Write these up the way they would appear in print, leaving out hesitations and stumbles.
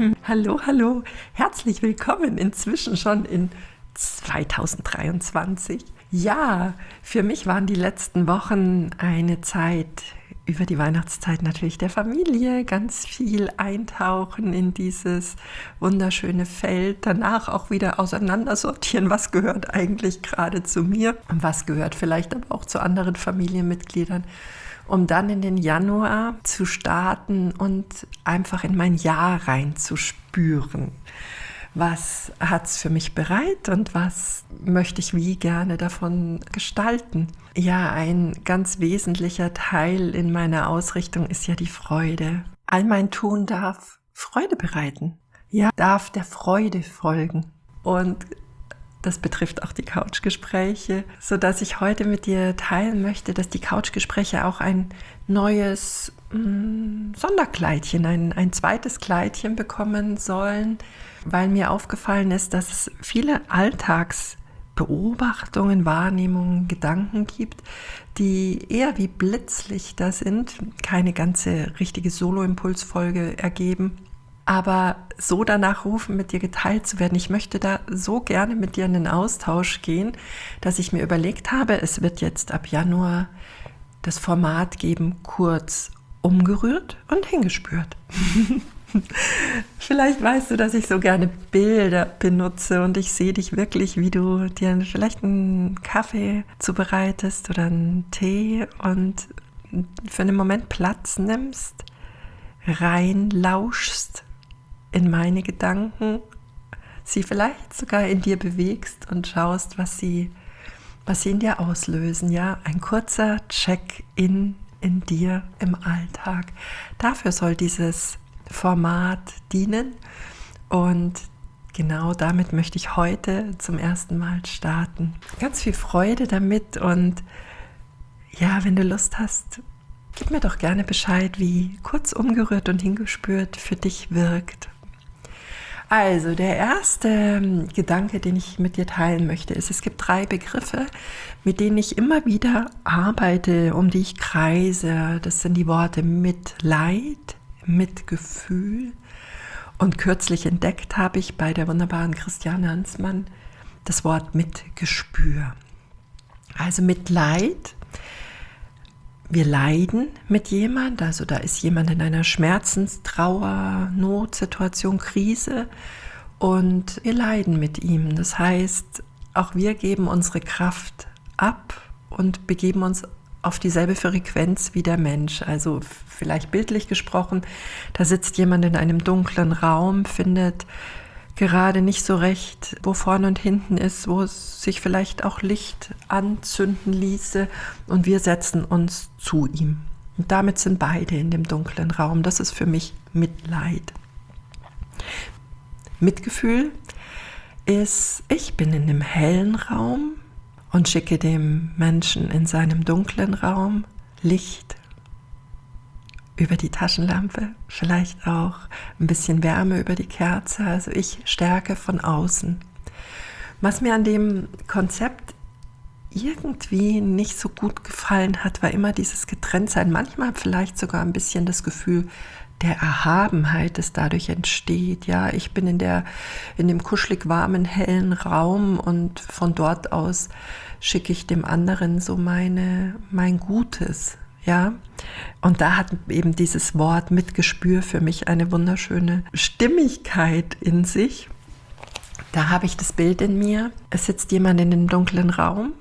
Hallo, hallo, herzlich willkommen inzwischen schon in 2023. Ja, für mich waren die letzten Wochen eine Zeit über die Weihnachtszeit natürlich der Familie, ganz viel eintauchen in dieses wunderschöne Feld, danach auch wieder auseinandersortieren, was gehört eigentlich gerade zu mir und was gehört vielleicht aber auch zu anderen Familienmitgliedern, um dann in den Januar zu starten und einfach in mein Jahr reinzuspüren. Was hat es für mich bereit und was möchte ich wie gerne davon gestalten? Ja, ein ganz wesentlicher Teil in meiner Ausrichtung ist ja die Freude. All mein Tun darf Freude bereiten. Ja, darf der Freude folgen. Und das betrifft auch die Couchgespräche, sodass ich heute mit dir teilen möchte, dass die Couchgespräche auch ein neues Sonderkleidchen, ein zweites Kleidchen bekommen sollen, weil mir aufgefallen ist, dass es viele Alltagsbeobachtungen, Wahrnehmungen, Gedanken gibt, die eher wie Blitzlichter sind, keine ganze richtige Solo-Impulsfolge ergeben, aber so danach rufen, mit dir geteilt zu werden. Ich möchte da so gerne mit dir in den Austausch gehen, dass ich mir überlegt habe, es wird jetzt ab Januar das Format geben, kurz umgerührt und hingespürt. Vielleicht weißt du, dass ich so gerne Bilder benutze und ich sehe dich wirklich, wie du dir vielleicht einen Kaffee zubereitest oder einen Tee und für einen Moment Platz nimmst, reinlauschst in meine Gedanken, sie vielleicht sogar in dir bewegst und schaust, was sie in dir auslösen. Ja, ein kurzer Check-in in dir im Alltag. Dafür soll dieses Format dienen und genau damit möchte ich heute zum ersten Mal starten. Ganz viel Freude damit und ja, wenn du Lust hast, gib mir doch gerne Bescheid, wie kurz umgerührt und hingespürt für dich wirkt. Also der erste Gedanke, den ich mit dir teilen möchte, ist, es gibt 3 Begriffe, mit denen ich immer wieder arbeite, um die ich kreise. Das sind die Worte Mitleid, Mitgefühl und kürzlich entdeckt habe ich bei der wunderbaren Christiane Hansmann das Wort Mitgespür. Also Mitleid. Wir leiden mit jemand, also da ist jemand in einer Schmerzens-, Trauer-, Notsituation, Krise und wir leiden mit ihm. Das heißt, auch wir geben unsere Kraft ab und begeben uns auf dieselbe Frequenz wie der Mensch. Also vielleicht bildlich gesprochen, da sitzt jemand in einem dunklen Raum, findet gerade nicht so recht, wo vorne und hinten ist, wo es sich vielleicht auch Licht anzünden ließe und wir setzen uns zu ihm. Und damit sind beide in dem dunklen Raum. Das ist für mich Mitleid. Mitgefühl ist, ich bin in einem hellen Raum und schicke dem Menschen in seinem dunklen Raum Licht über die Taschenlampe, vielleicht auch ein bisschen Wärme über die Kerze, also ich stärke von außen. Was mir an dem Konzept irgendwie nicht so gut gefallen hat, war immer dieses Getrenntsein, manchmal vielleicht sogar ein bisschen das Gefühl der Erhabenheit, das dadurch entsteht. Ja, ich bin in dem kuschelig warmen, hellen Raum und von dort aus schicke ich dem anderen so mein Gutes. Ja, und da hat eben dieses Wort Mitgespür für mich eine wunderschöne Stimmigkeit in sich. Da habe ich das Bild in mir. Es sitzt jemand in einem dunklen Raum,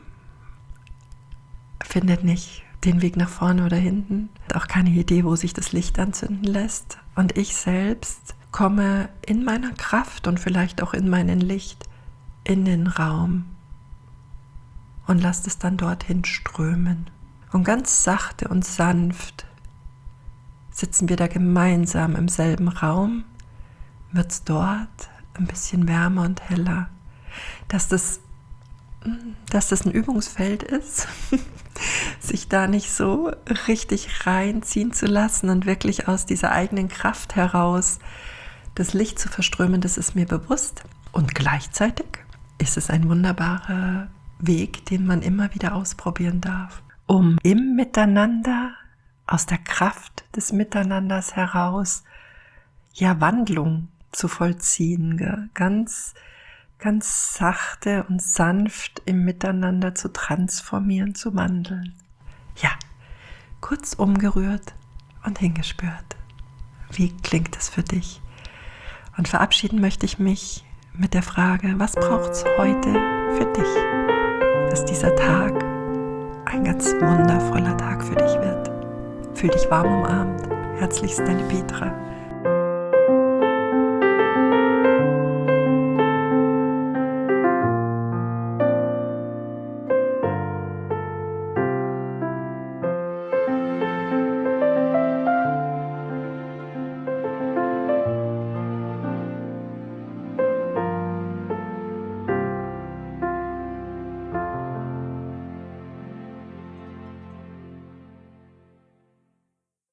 findet nicht den Weg nach vorne oder hinten, hat auch keine Idee, wo sich das Licht anzünden lässt. Und ich selbst komme in meiner Kraft und vielleicht auch in meinem Licht in den Raum und lasse es dann dorthin strömen. Und ganz sachte und sanft sitzen wir da gemeinsam im selben Raum, wird es dort ein bisschen wärmer und heller. Dass das ein Übungsfeld ist, sich da nicht so richtig reinziehen zu lassen und wirklich aus dieser eigenen Kraft heraus das Licht zu verströmen, das ist mir bewusst. Und gleichzeitig ist es ein wunderbarer Weg, den man immer wieder ausprobieren darf, um im Miteinander, aus der Kraft des Miteinanders heraus, ja, Wandlung zu vollziehen, gell? Ganz sachte und sanft im Miteinander zu transformieren, zu wandeln. Ja, kurz umgerührt und hingespürt. Wie klingt es für dich? Und verabschieden möchte ich mich mit der Frage, was braucht es heute für dich, dass dieser Tag ein ganz wundervoller Tag für dich wird. Fühl dich warm umarmt. Herzlichst, deine Petra.